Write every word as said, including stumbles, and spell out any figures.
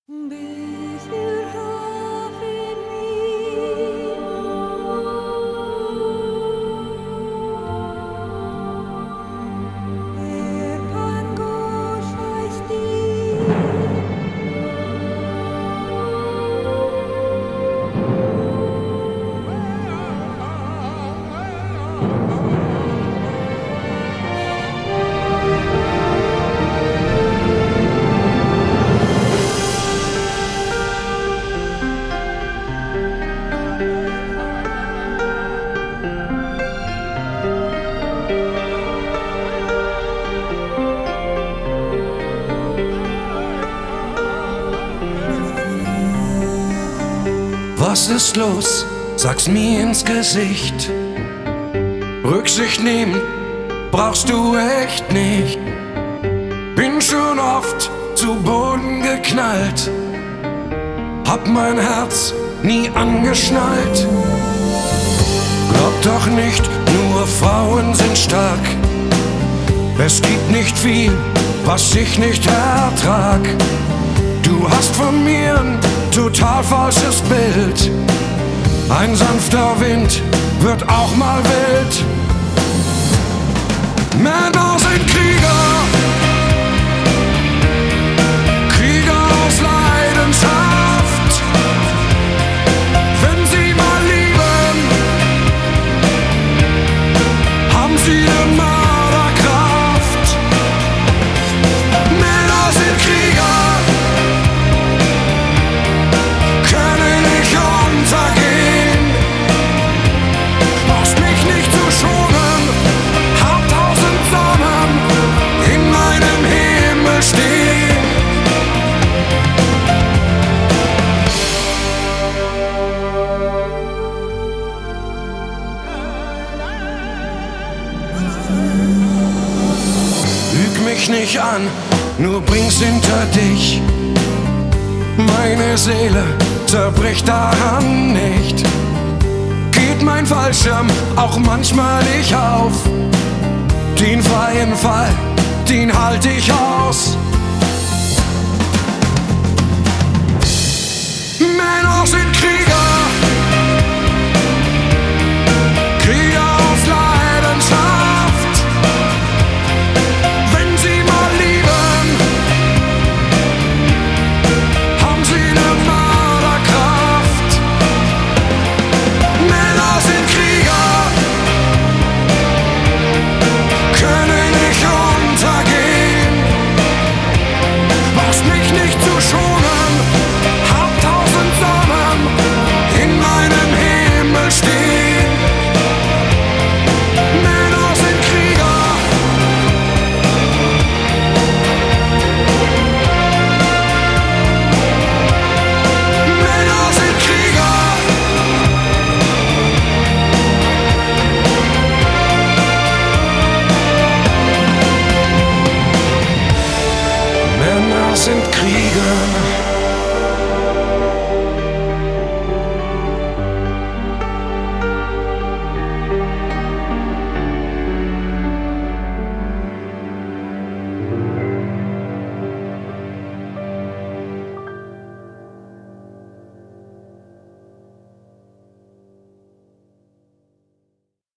Was ist los? Sag's mir ins Gesicht. Rücksicht nehmen brauchst du echt nicht. Bin schon oft zu Boden geknallt, hab mein Herz nie angeschnallt. Glaub doch nicht, nur Frauen sind stark. Es gibt nicht viel, was ich nicht ertrag. Du hast von mir ein total falsches Bild. Ein sanfter Wind wird auch mal wild. Männer sind Krieger, Krieger aus Leidenschaft. Wenn sie mal lieben, haben sie eine Mörderkraft. Männer sind Krieger, können nicht untergehen. Brauchst mich nicht zu schonen, hab tausend Sonnen in meinem Himmel stehen. Lüg mich nicht an, nur bring's hinter dich. Meine Seele zerbricht daran nicht. Geht mein Fallschirm auch manchmal nicht auf. Den freien Fall, den halt ich aus. Männer sind Krieger, Krieger aus Leidenschaft. Wenn sie mal lieben, haben sie eine Mörderkraft. Männer sind Krieger, können nicht untergehen. Brauchst mich nicht zu schonen, hab tausend Sonnen in meinem Himmel stehen. Männer sind Krieger, Männer sind Krieger. Männer sind Krieger.